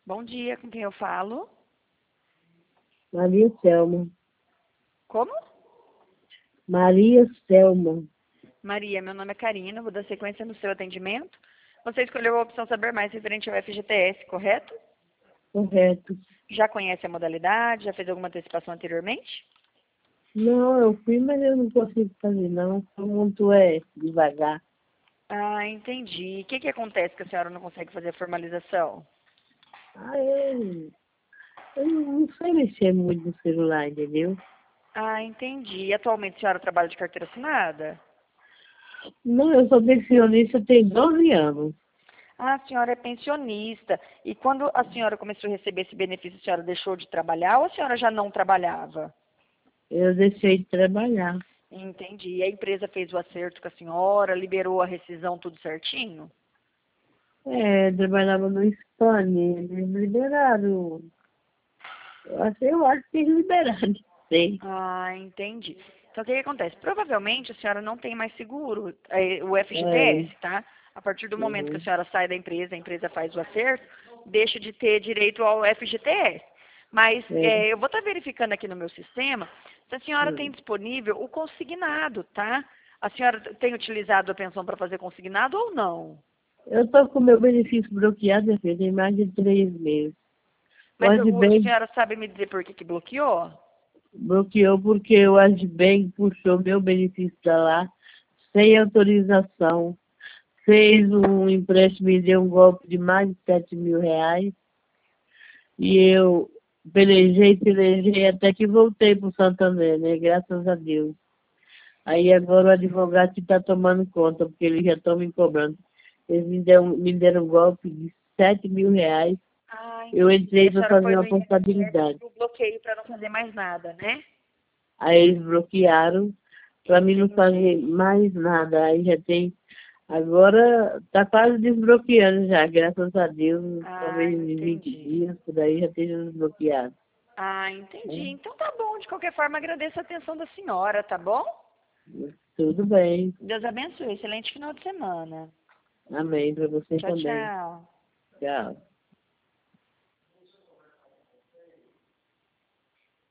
Bom dia, com quem eu falo? Maria Selma. Como? Maria Selma. Maria, meu nome é Karina, vou dar sequência no seu atendimento. Você escolheu a opção Saber Mais referente ao FGTS, correto? Correto. Já conhece a modalidade? Já fez alguma antecipação anteriormente? Não, eu fui, mas eu não consigo fazer, não. Todo mundo é devagar. Ah, entendi. O que acontece que a senhora não consegue fazer a formalização? Eu não sei mexer muito no celular, entendeu? Ah, entendi. E atualmente a senhora trabalha de carteira assinada? Não, eu sou pensionista tem 12 anos. Ah, a senhora é pensionista. E quando a senhora começou a receber esse benefício, a senhora deixou de trabalhar ou a senhora já não trabalhava? Eu deixei de trabalhar. Entendi. E a empresa fez o acerto com a senhora, liberou a rescisão tudo certinho? Trabalhava no Spani, eles liberaram. Eu acho que eles liberaram, sei. Ah, entendi. Então, o que que acontece? Provavelmente a senhora não tem mais seguro, o É, FGTS, tá? A partir do momento que a uhum, senhora sai da empresa, a empresa faz o acerto, deixa de ter direito ao FGTS. Mas é, eu vou estar verificando aqui no meu sistema se a senhora tem hum. disponível o consignado, tá? A senhora tem utilizado a pensão para fazer consignado ou não? Eu estou com meu benefício bloqueado, minha filha, tem mais de 3 meses. O Mas a Asbem senhora sabe me dizer por que que bloqueou? bloqueou porque o Asbem puxou meu benefício para lá sem autorização. Fez um empréstimo e deu um golpe de mais de 7.000 reais. E eu pelejei até que voltei para o Santander, né? Graças a Deus. Aí agora o advogado que está tomando conta, porque eles já estão me cobrando. Eles me deram um golpe de 7.000 reais. Ah, Eu entendi. E entrei a para senhora fazer foi no uma INSS portabilidade. pro bloqueio para não fazer mais nada, né? Aí eles bloquearam para mim não Entendi. fazer mais nada. Aí já tem. Agora está quase desbloqueando já, graças a Deus. Ah, Talvez em 20 entendi. dias, por aí já esteja desbloqueado. Ah, entendi. Né? Então tá bom. De qualquer forma, agradeço a atenção da senhora, tá bom? Tudo bem. Deus abençoe. Excelente final de semana. Amém para você Tchau, também. tchau. Tchau.